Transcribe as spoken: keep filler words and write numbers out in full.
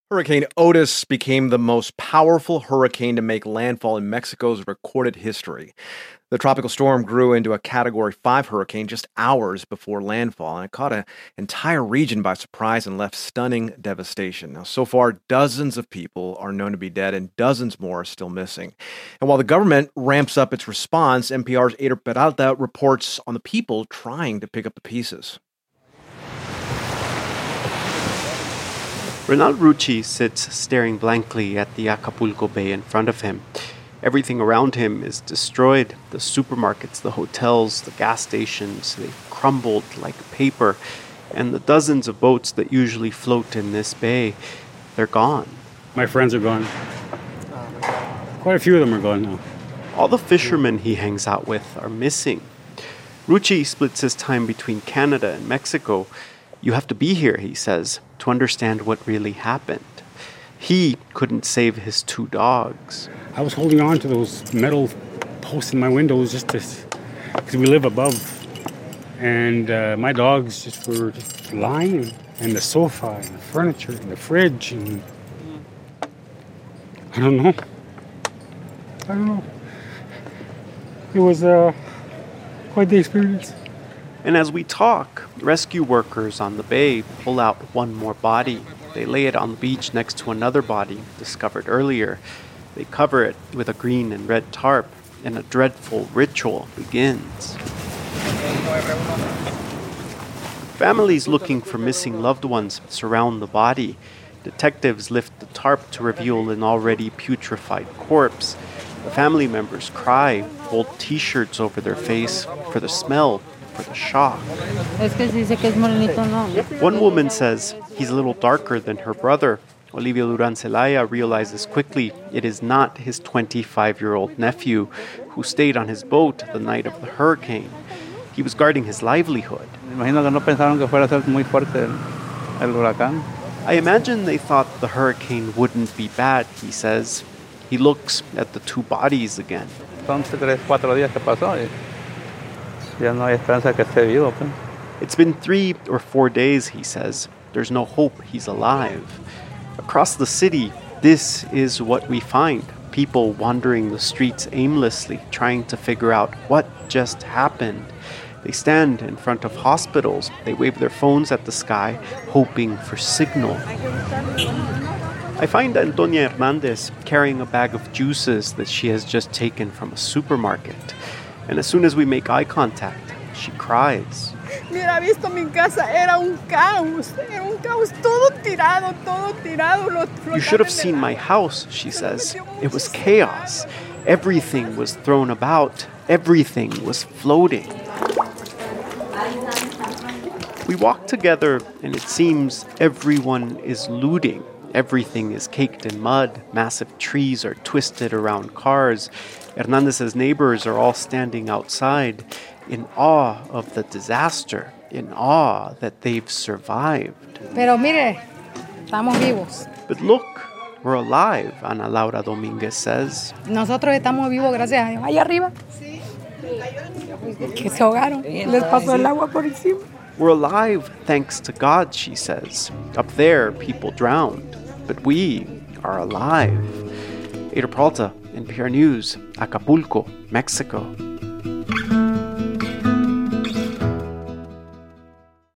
Hurricane Otis became the most powerful hurricane to make landfall in Mexico's recorded history. The tropical storm grew into a Category five hurricane just hours before landfall, and it caught an entire region by surprise and left stunning devastation. Now, so far, dozens of people are known to be dead and dozens more are still missing. And while the government ramps up its response, N P R's Eider Peralta reports on the people trying to pick up the pieces. Renal Rucci sits staring blankly at the Acapulco Bay in front of him. Everything around him is destroyed. The supermarkets, the hotels, the gas stations, they've crumbled like paper. And the dozens of boats that usually float in this bay, they're gone. My friends are gone. Quite a few of them are gone now. All the fishermen he hangs out with are missing. Rucci splits his time between Canada and Mexico. You have to be here, he says, to understand what really happened. He couldn't save his two dogs. I was holding on to those metal posts in my windows just to, because we live above. And uh, my dogs just were just lying, and the sofa, and the furniture, and the fridge, and I don't know. I don't know. It was uh, quite the experience. And as we talk, rescue workers on the bay pull out one more body. They lay it on the beach next to another body discovered earlier. They cover it with a green and red tarp, and a dreadful ritual begins. Families looking for missing loved ones surround the body. Detectives lift the tarp to reveal an already putrefied corpse. The family members cry, hold T-shirts over their face for the smell, for the shock. One woman says he's a little darker than her brother. Olivia Duran Celaya realizes quickly it is not his twenty-five-year-old nephew who stayed on his boat the night of the hurricane. He was guarding his livelihood. I imagine they thought the hurricane wouldn't be bad, he says. He looks at the two bodies again. It's been three or four days, he says. There's no hope he's alive. Across the city, this is what we find. People wandering the streets aimlessly, trying to figure out what just happened. They stand in front of hospitals. They wave their phones at the sky, hoping for signal. I find Antonia Hernandez carrying a bag of juices that she has just taken from a supermarket. And as soon as we make eye contact, she cries. Mira, visto mi casa, era un caos, era un caos, todo tirado, todo tirado. You should have seen my house, she says. It was chaos. Everything was thrown about. Everything was floating. We walk together, and it seems everyone is looting. Everything is caked in mud. Massive trees are twisted around cars. Hernandez's neighbors are all standing outside in awe of the disaster, in awe that they've survived. Pero mire, estamos vivos. But look, we're alive, Ana Laura Dominguez says. Nosotros estamos vivos gracias a Dios. Allá arriba. Que se ahogaron. Les pasó el agua por encima. We're alive thanks to God, she says. Up there, people drowned. But we are alive. Eider Peralta, N P R News, Acapulco, Mexico.